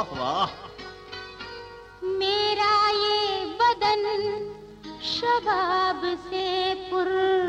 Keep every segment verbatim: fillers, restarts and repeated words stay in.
वाह वाह। मेरा ये बदन शबाब से पुर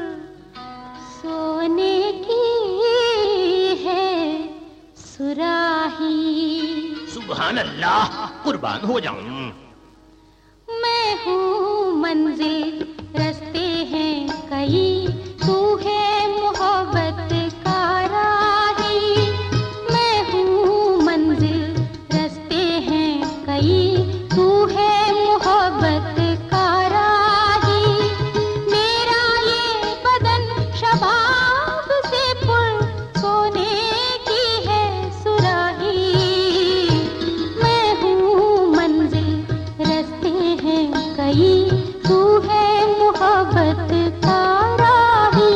सोने की है सुराही। सुभान अल्लाह, कुर्बान हो जाऊं। मैं हूँ मंजिल, रास्ते हैं कई, तू है मोहब्बत का राही। मैं हूँ मंजिल, रास्ते हैं कई, तू है मोहब्बत का राही। मेरा ये बदन शबाब से पुर सोने की है सुराही। मैं हूँ मंजिल, रास्ते हैं कई, तू है मोहब्बत का राही।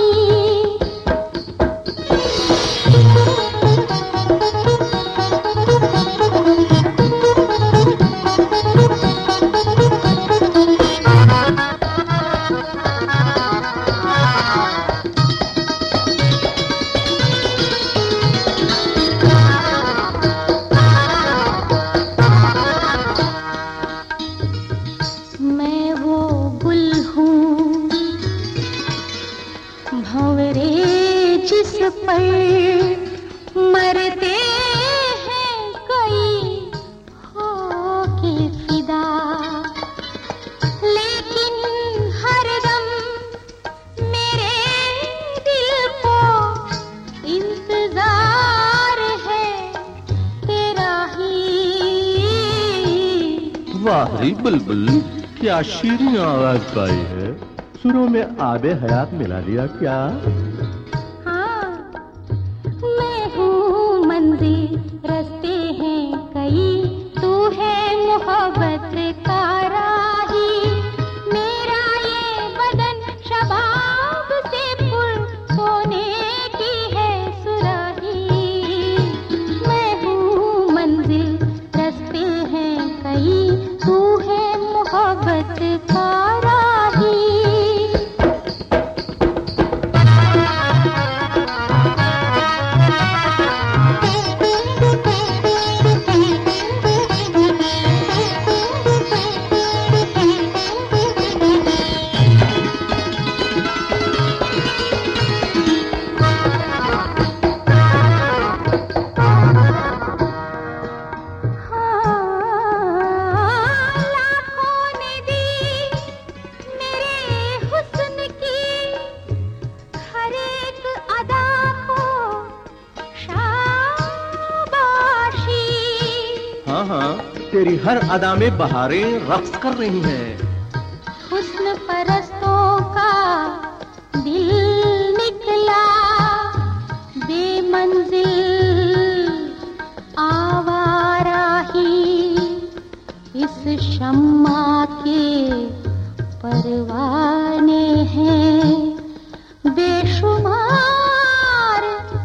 मैं वो गुल हूँ भंवरे जिस पर मरते हैं कई हो के फिदा, लेकिन हरदम मेरे दिल को इंतजार है तेरा ही। वाह रे बुलबुल, क्या शीरीन आवाज पाई है। सुरों में आबे हयात मिला लिया क्या? हाँ, मैं हूँ मंजिल, रास्ते हैं कई, तू है मोहब्बत का राही। मेरा ये बदन शबाब से पुर सोने की है सुराही। मैं हूँ मंजिल, रास्ते हैं कई, तू है मोहब्बत का राही। हाँ हाँ, तेरी हर अदा में बहारें रक्स कर रही हैं। हुस्न परस्तों का दिल निकला बेमंजिल आवारा ही। इस शम्मा के परवाने हैं बेशुमार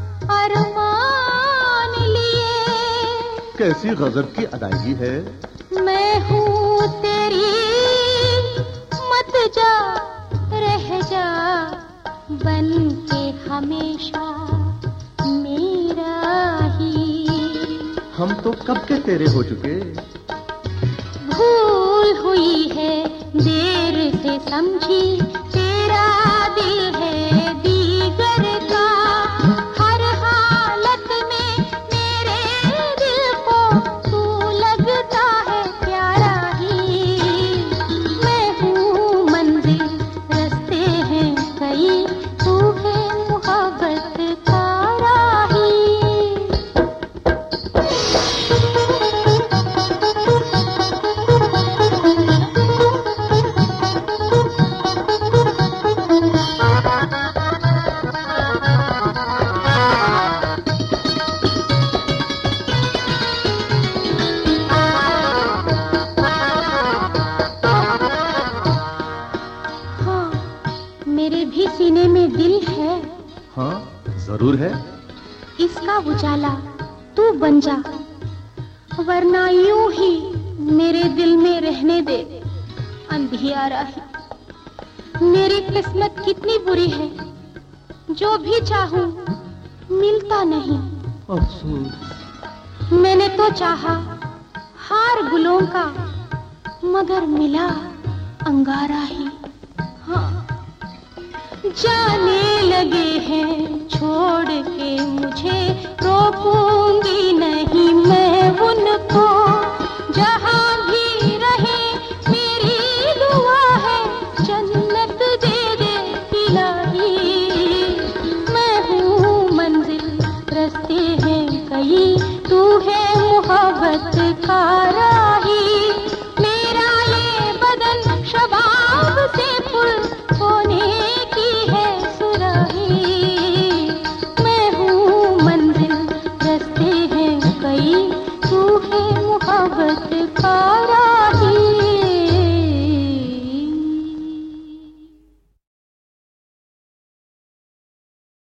अरमान लिए। कैसी गजब की अदायगी है। मैं हूँ तेरी, मत जा रह जा बन के हमेशा मेरा ही। हम तो कब के तेरे हो चुके। भूल हुई है देर से समझी, तेरा दिल है दीगर का। हर हालत में मेरे दिल को तू लगता है प्यारा ही। मैं हूँ मंजिल, रास्ते हैं कई, तू है मोहब्बत का राही। मेरे भी सीने में दिल है। हाँ जरूर है। इसका उजाला तू बन जा, वरना यूं ही मेरे दिल में रहने दे अंधियारा ही। मेरी किस्मत कितनी बुरी है, जो भी चाहूं मिलता नहीं। अफसोस। मैंने तो चाहा हार गुलों का मगर मिला अंगारा ही। हाँ, जाने लगे हैं छोड़ के मुझे, रोकूंगी नहीं मैं उनको। जहां भी रहे मेरी दुआ है, जन्नत दे दे इलाही। मैं हूँ मंजिल, रास्ते हैं कई, तू है मोहब्बत का राही। मेरा ये बदन शबाब से पुर होने की है सुराही। मैं हूँ मंजिल, रास्ते हैं कई, तू है मोहब्बत